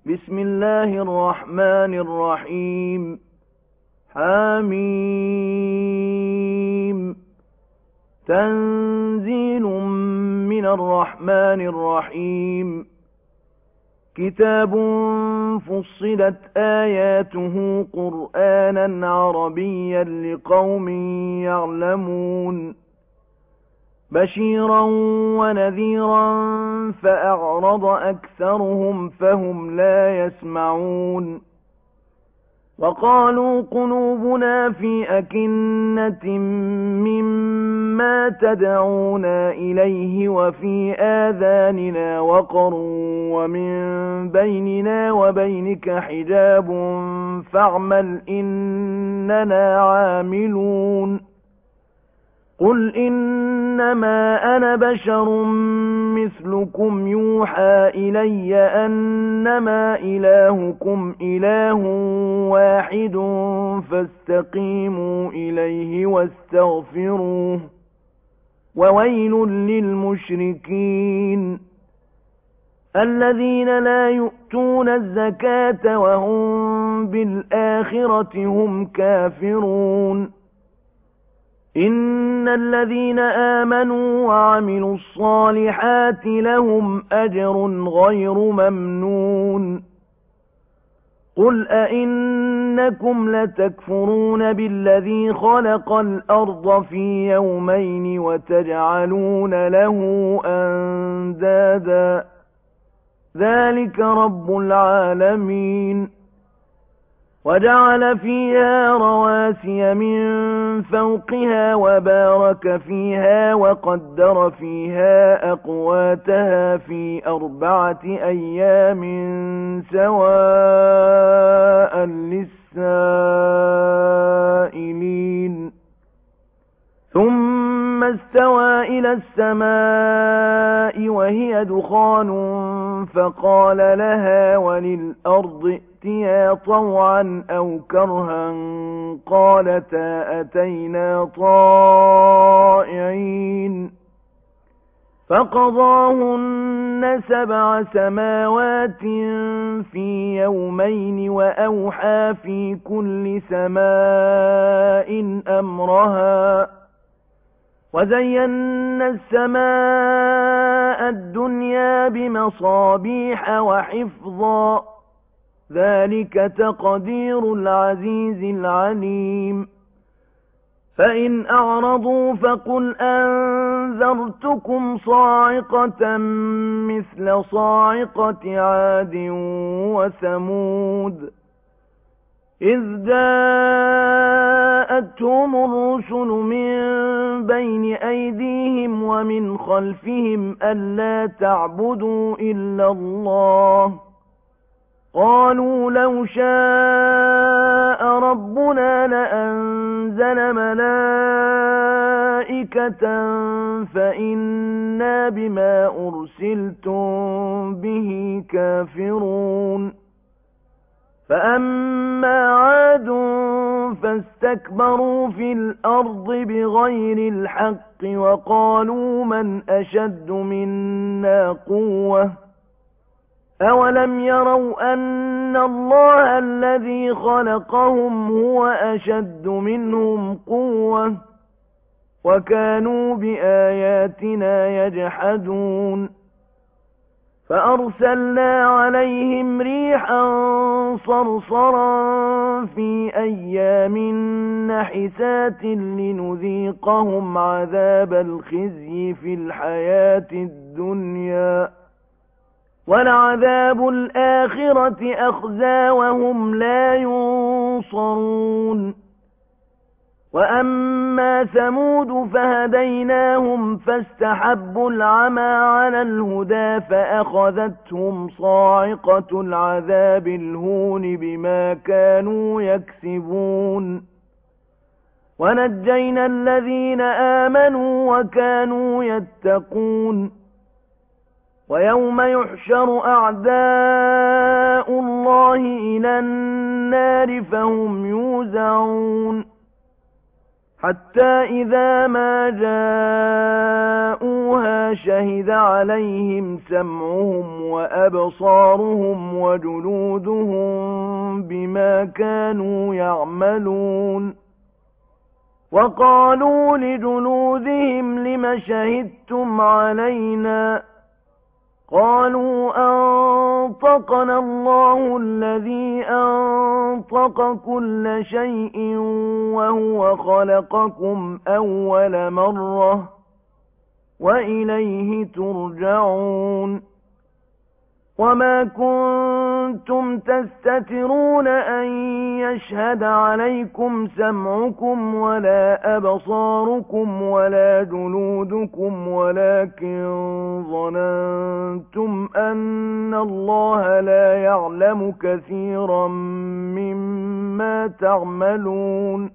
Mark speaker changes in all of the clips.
Speaker 1: بسم الله الرحمن الرحيم. حميم. تنزيل من الرحمن الرحيم. كتاب فصلت آياته قرآنا عربيا لقوم يعلمون بشيرا ونذيرا فأعرض أكثرهم فهم لا يسمعون وقالوا قلوبنا في أكنة مما تدعونا إليه وفي آذاننا وقر ومن بيننا وبينك حجاب فاعمل إننا عاملون قل إنما أنا بشر مثلكم يوحى إلي أنما إلهكم إله واحد فاستقيموا إليه واستغفروه وويل للمشركين الذين لا يؤتون الزكاة وهم بالآخرة هم كافرون إن الذين آمنوا وعملوا الصالحات لهم أجر غير ممنون قل أئنكم لتكفرون بالذي خلق الأرض في يومين وتجعلون له أندادا ذلك رب العالمين وجعل فيها رواسي من فوقها وبارك فيها وقدر فيها أقواتها في 4 أيام سواء للسائلين ثم استوى إلى السماء وهي دخان فقال لها وللأرض ائتيا طوعا أو كرها قالتا أتينا طائعين فقضاهن 7 سماوات في يومين وأوحى في كل سماء أمرها وزينا السماء الدنيا بمصابيح وحفظا ذلك تقدير العزيز العليم فإن أعرضوا فقل أنذرتكم صاعقة مثل صاعقة عاد وثمود إذ جاءتهم الرسل من بين أيديهم ومن خلفهم ألا تعبدوا إلا الله قالوا لو شاء ربنا لأنزل ملائكة فإنا بما أرسلتم به كافرون فأما عاد فاستكبروا في الأرض بغير الحق وقالوا من أشد منا قوة أولم يروا أن الله الذي خلقهم هو أشد منهم قوة وكانوا بآياتنا يجحدون فأرسلنا عليهم ريحا صرصرا في أيام نحسات لنذيقهم عذاب الخزي في الحياة الدنيا ولعذاب الآخرة أخزى وهم لا ينصرون وأما ثمود فهديناهم فاستحبوا العمى على الهدى فأخذتهم صاعقة العذاب الهون بما كانوا يكسبون ونجينا الذين آمنوا وكانوا يتقون ويوم يحشر أعداء الله إلى النار فهم يوزعون حتى إذا ما جاءوها شهد عليهم سمعهم وأبصارهم وجلودهم بما كانوا يعملون وقالوا لجلودهم لم شهدتم علينا قالوا أنطقنا الله الذي أنطق كل شيء وهو خلقكم أول مرة وإليه ترجعون وما كنتم تستترون أن يشهد عليكم سمعكم ولا أبصاركم ولا جلودكم ولكن ظننتم أن الله لا يعلم كثيرا مما تعملون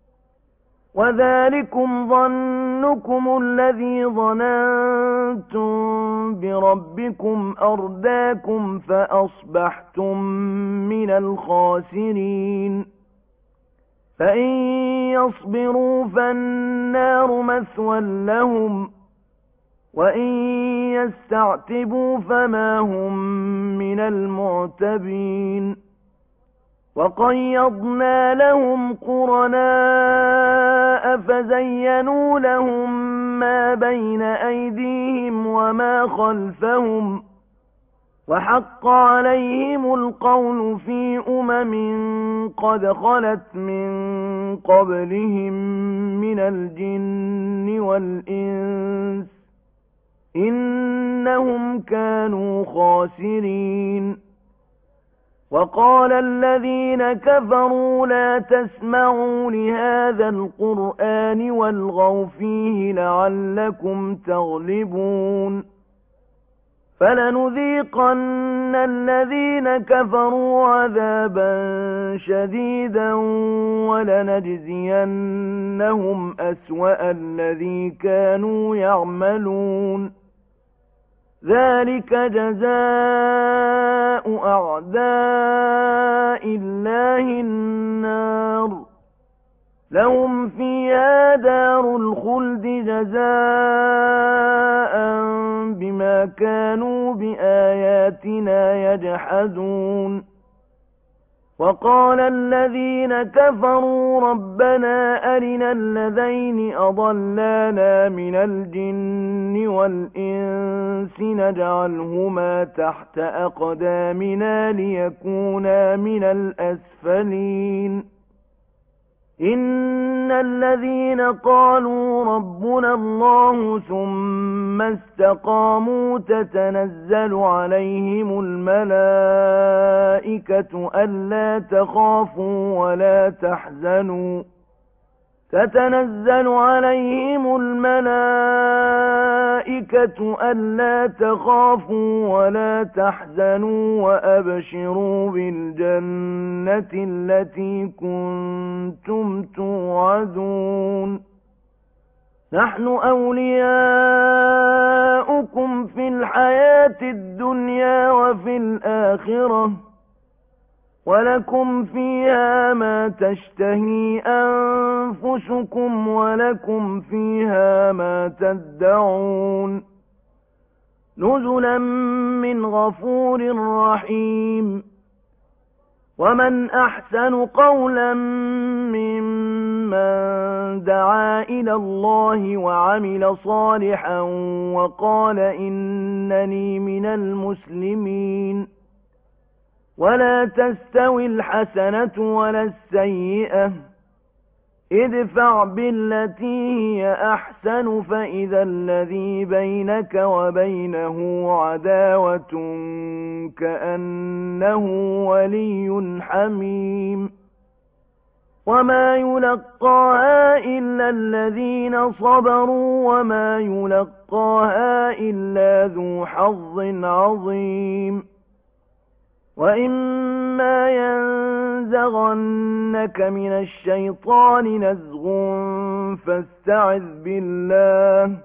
Speaker 1: وذلكم ظنكم الذي ظننتم بربكم أرداكم فأصبحتم من الخاسرين فإن يصبروا فالنار مثوى لهم وإن يستعتبوا فما هم من المعتبين وقيضنا لهم قرناء فزينوا لهم ما بين أيديهم وما خلفهم وحق عليهم القول في قد خلت من قبلهم من الجن والإنس إنهم كانوا خاسرين وقال الذين كفروا لا تسمعوا لهذا القرآن والغوا فيه لعلكم تغلبون فلنذيقن الذين كفروا عذابا شديدا ولنجزينهم أسوأ الذي كانوا يعملون ذلك جزاء أعداء الله النار لهم فيها دار الخلد جزاء بما كانوا بآياتنا يجحدون وقال الذين كفروا ربنا أرنا الذين أضلانا من الجن والإنس نجعلهما تحت أقدامنا ليكونا من الأسفلين إن الذين قالوا ربنا الله ثم استقاموا تتنزل عليهم الملائكة ألا تخافوا ولا تحزنوا تتنزل عليهم الملائكة ألا تخافوا ولا تحزنوا وأبشروا بالجنة التي كنتم توعدون نحن أولياؤكم في الحياة الدنيا وفي الآخرة ولكم فيها ما تشتهي أنفسكم ولكم فيها ما تدعون نزلا من غفور رحيم ومن أحسن قولا ممن دعا إلى الله وعمل صالحا وقال إنني من المسلمين ولا تستوي الحسنة ولا السيئة ادفع بالتي هي أحسن فإذا الذي بينك وبينه عداوة كأنه ولي حميم وما يلقاها إلا الذين صبروا وما يلقاها إلا ذو حظ عظيم وإما ينزغنك من الشيطان نزغ فاستعذ بالله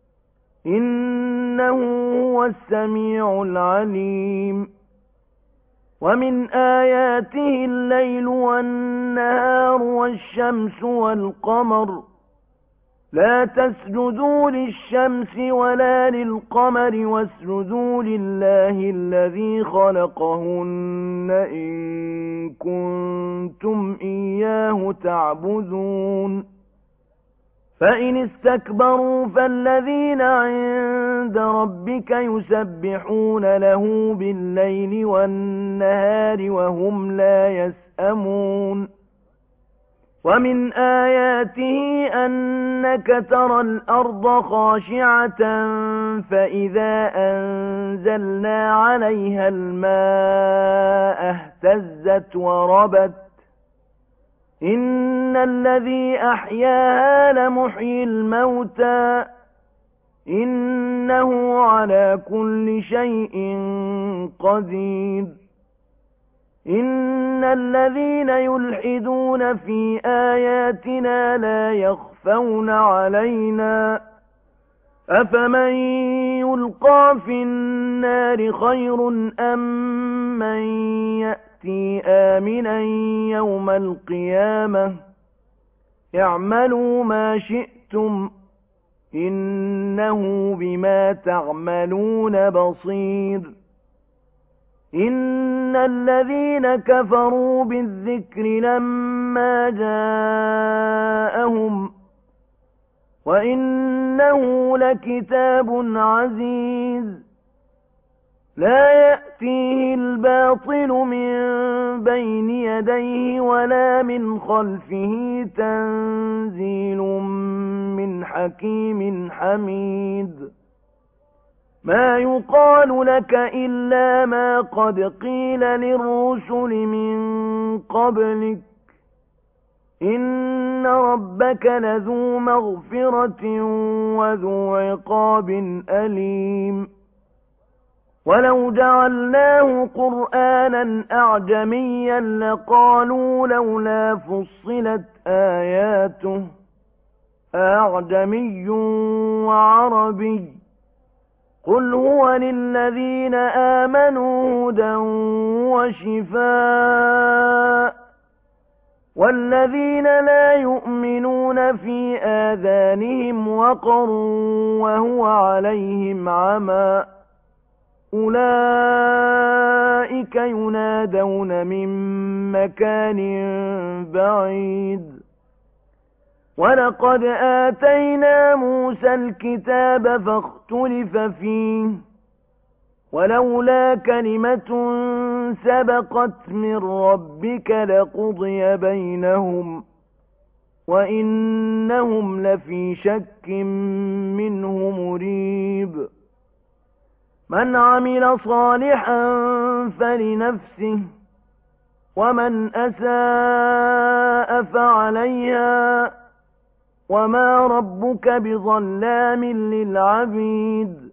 Speaker 1: إنه هو السميع العليم ومن آياته الليل والنهار والشمس والقمر لا تسجدوا للشمس ولا للقمر واسجدوا لله الذي خلقهن إن كنتم إياه تعبدون فإن استكبروا فالذين عند ربك يسبحون له بالليل والنهار وهم لا يسأمون ومن آياته أنك ترى الأرض خاشعة فإذا أنزلنا عليها الماء اهتزت وربت إن الذي أحياها لمحيي الموتى إنه على كل شيء قدير إن الذين يلحدون في آياتنا لا يخفون علينا أفمن يلقى في النار خير أم من يأتي آمنا يوم القيامة اعملوا ما شئتم إنه بما تعملون بصير إن الذين كفروا بالذكر لما جاءهم وإنه لكتاب عزيز لا يأتيه الباطل من بين يديه ولا من خلفه تنزيل من حكيم حميد ما يقال لك إلا ما قد قيل للرسل من قبلك إن ربك لذو مغفرة وذو عقاب أليم ولو جعلناه قرآنا أعجميا لقالوا لولا فصلت آياته أعجمي وعربي قل هو للذين آمنوا هدى وشفاء والذين لا يؤمنون في آذانهم وقر وهو عليهم عمى أولئك ينادون من مكان بعيد ولقد آتينا موسى الكتاب فاختلف فيه ولولا كلمة سبقت من ربك لقضي بينهم وإنهم لفي شك منه مريب من عمل صالحا فلنفسه ومن أساء فعليها وما ربك بظلام للعبيد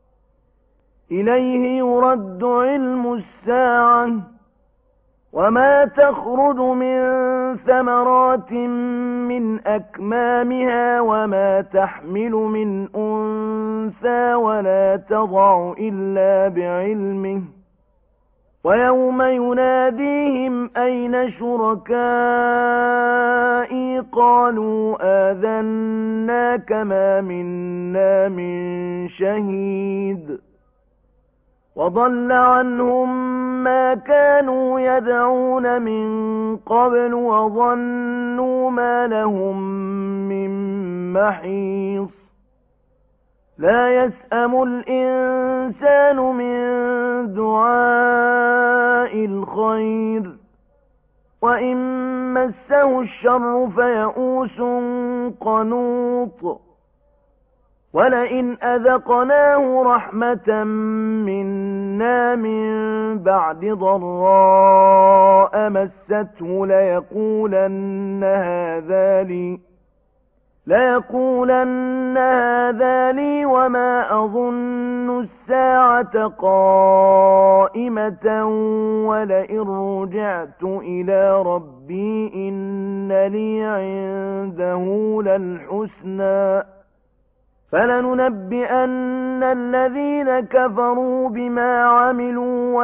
Speaker 1: إليه يرد علم الساعة وما تخرج من ثمرات من أكمامها وما تحمل من أنثى ولا تضع إلا بعلمه ويوم يناديهم أين شركائي قالوا آذناك ما منا من شهيد وضل عنهم ما كانوا يدعون من قبل وظنوا ما لهم من محيص لا يسأم الإنسان من دعاء الخير وإن مسه الشر فيئوس قنوط ولئن أذقناه رحمة منا من بعد ضراء مسته ليقولن هذا لي وما أظن الساعة قائمة ولئن رجعت إلى ربي إن لي عنده للحسنى فلننبئن الذين كفروا بما عملوا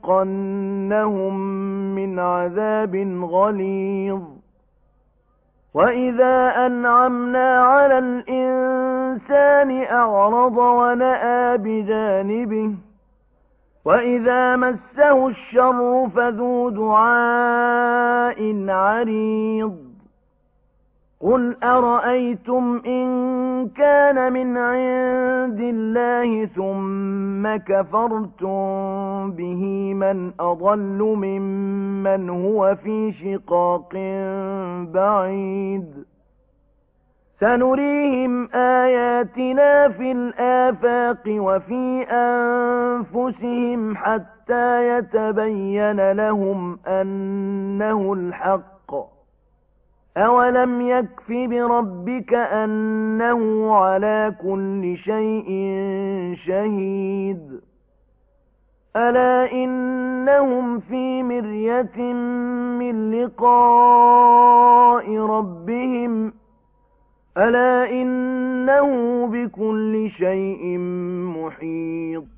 Speaker 1: ولنذيقنهم من عذاب غليظ وَإِذَا أَنْعَمْنَا عَلَى الْإِنسَانِ أَعْرَضَ وَنَأَىٰ بِجَانِبِهِ وَإِذَا مَسَّهُ الشَّرُّ فَذُو دُعَاءٍ عَرِيضٍ قُلْ أَرَأَيْتُمْ إِن كَانَ مِنْ عِندِ اللَّهِ ثُمَّ كَفَرْتُم بِهِ مَنْ أَضَلُّ مِمَّنْ هُوَ فِي شِقَاقٍ بَعِيدٍ سَنُرِيهِمْ آيَاتِنَا فِي الْآفَاقِ وَفِي أَنفُسِهِمْ حَتَّى يَتَبَيَّنَ لَهُمْ أَنَّهُ الْحَقُّ أَوَلَمْ يَكْفِ بِرَبِّكَ أَنَّهُ عَلَى كُلِّ شَيْءٍ شَهِيدٌ أَلَا إِنَّهُمْ فِي مِرْيَةٍ مِّن لِّقَاءِ رَبِّهِمْ أَلَا إِنَّهُ بِكُلِّ شَيْءٍ مُحِيطٌ